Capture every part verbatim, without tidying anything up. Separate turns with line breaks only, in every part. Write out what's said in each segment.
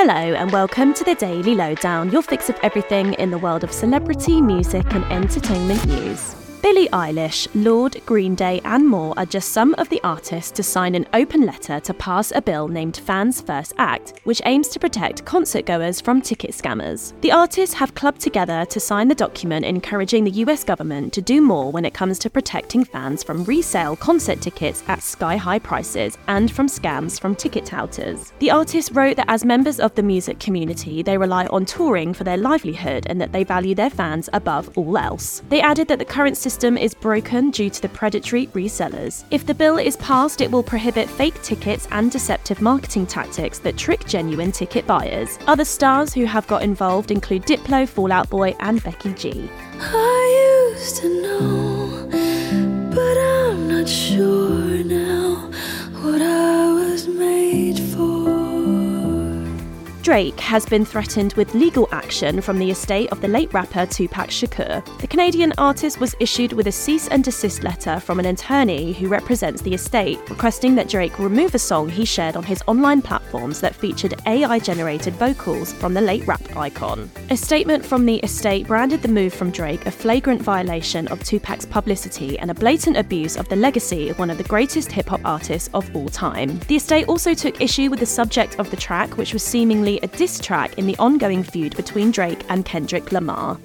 Hello and welcome to the Daily Lowdown, your fix of everything in the world of celebrity, music and entertainment news. Billie Eilish, Lorde, Green Day and more are just some of the artists to sign an open letter to pass a bill named Fans First Act, which aims to protect concertgoers from ticket scammers. The artists have clubbed together to sign the document encouraging the U S government to do more when it comes to protecting fans from resale concert tickets at sky-high prices and from scams from ticket touters. The artists wrote that as members of the music community, they rely on touring for their livelihood and that they value their fans above all else. They added that the current system system is broken due to the predatory resellers. If the bill is passed, it will prohibit fake tickets and deceptive marketing tactics that trick genuine ticket buyers. Other stars who have got involved include Diplo, Fall Out Boy and Becky G.
I used to know, but I'm not sure now what I was made for.
Drake has been threatened with legal action from the estate of the late rapper Tupac Shakur. The Canadian artist was issued with a cease and desist letter from an attorney who represents the estate, requesting that Drake remove a song he shared on his online platforms that featured A I-generated vocals from the late rap icon. A statement from the estate branded the move from Drake a flagrant violation of Tupac's publicity and a blatant abuse of the legacy of one of the greatest hip-hop artists of all time. The estate also took issue with the subject of the track, which was seemingly a diss track in the ongoing feud between Drake and Kendrick Lamar.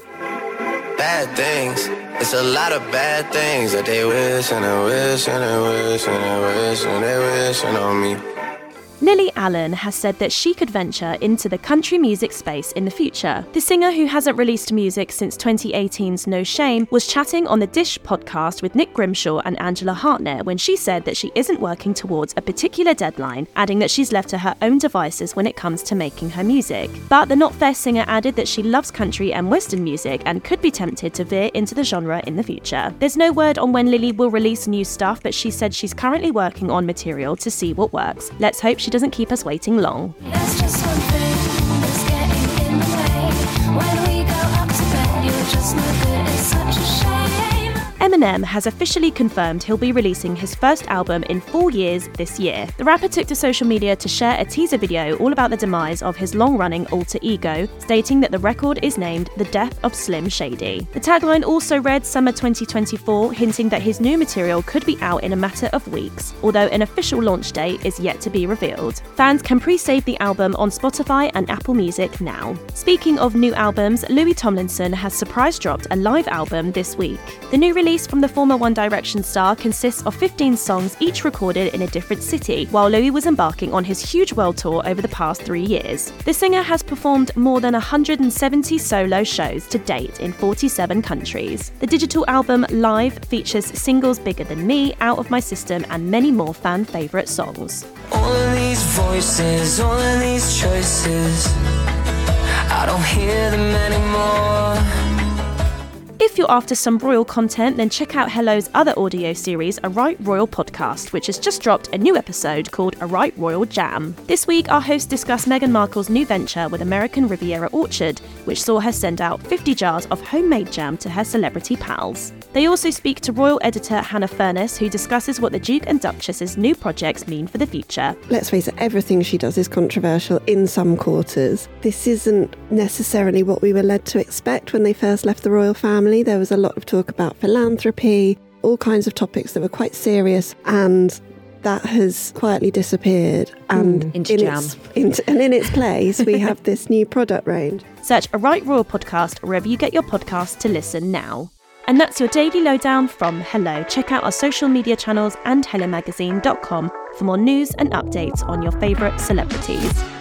Bad things, it's a lot of bad things that they wish and they wish and they wish and they wish and they wish on me.
Lily Allen has said that she could venture into the country music space in the future. The singer, who hasn't released music since twenty eighteen's No Shame, was chatting on the Dish podcast with Nick Grimshaw and Angela Hartnett when she said that she isn't working towards a particular deadline, adding that she's left to her own devices when it comes to making her music. But the Not Fair singer added that she loves country and western music and could be tempted to veer into the genre in the future. There's no word on when Lily will release new stuff, but she said she's currently working on material to see what works. Let's hope she doesn't keep us waiting long.
That's just one thing that's getting in the way. When we go up to bed, you're just no good. It's such a shame.
Eminem has officially confirmed he'll be releasing his first album in four years this year. The rapper took to social media to share a teaser video all about the demise of his long-running alter ego, stating that the record is named The Death of Slim Shady. The tagline also read Summer twenty twenty-four, hinting that his new material could be out in a matter of weeks, although an official launch date is yet to be revealed. Fans can pre-save the album on Spotify and Apple Music now. Speaking of new albums, Louis Tomlinson has surprise dropped a live album this week. The new release from the former One Direction star consists of fifteen songs, each recorded in a different city, while Louis was embarking on his huge world tour over the past three years. The singer has performed more than one hundred seventy solo shows to date in forty-seven countries. The digital album Live features singles Bigger Than Me, Out of My System, and many more fan favourite songs.
All of these voices, all of these choices, I don't hear them anymore.
If you're after some royal content, then check out Hello's other audio series, A Right Royal Podcast, which has just dropped a new episode called A Right Royal Jam. This week, our hosts discuss Meghan Markle's new venture with American Riviera Orchard, which saw her send out fifty jars of homemade jam to her celebrity pals. They also speak to royal editor Hannah Furness, who discusses what the Duke and Duchess's new projects mean for the future.
Let's face it, everything she does is controversial in some quarters. This isn't necessarily what we were led to expect when they first left the royal family. There was a lot of talk about philanthropy, all kinds of topics that were quite serious, and that has quietly disappeared. And
mm, into
in
jam.
Its, into, and in its place, we have this new product range.
Search A Right Royal Podcast wherever you get your podcasts to listen now. And that's your Daily Lowdown from Hello. Check out our social media channels and hello magazine dot com for more news and updates on your favourite celebrities.